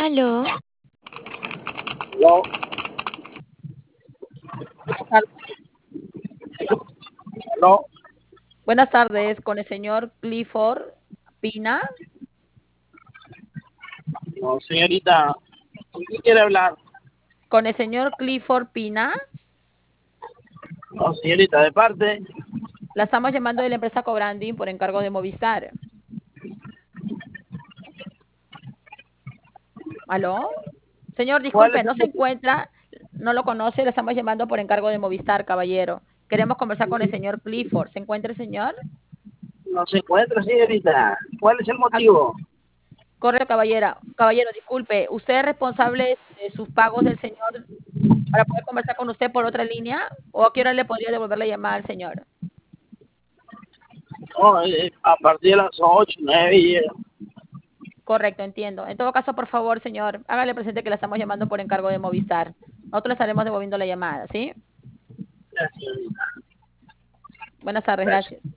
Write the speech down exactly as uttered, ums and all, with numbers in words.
Aló, Aló, aló, Buenas tardes, con el señor Clifford Pina. no, señorita, ¿con quién quiere hablar? Con el señor Clifford Pina. No, señorita, de parte. La estamos llamando de la empresa Cobranding por encargo de Movistar. ¿Aló? Señor, ¿Cuál disculpe, es no el se motivo? encuentra, no lo conoce, le estamos llamando por encargo de Movistar, caballero. Queremos conversar con el señor Clifford. ¿Se encuentra el señor? No se encuentra, señorita. ¿Cuál es el Ah, motivo? correcto, caballero. Caballero, disculpe, ¿usted es responsable de sus pagos del señor para poder conversar con usted por otra línea? ¿O a qué hora le podría devolver la llamada al señor? No, eh, a partir de las ocho, nueve y eh, Correcto, entiendo. En todo caso, por favor, señor, hágale presente que la estamos llamando por encargo de Movistar. Nosotros le estaremos devolviendo la llamada, ¿sí? ya, señorita. Buenas tardes, Gracias. gracias.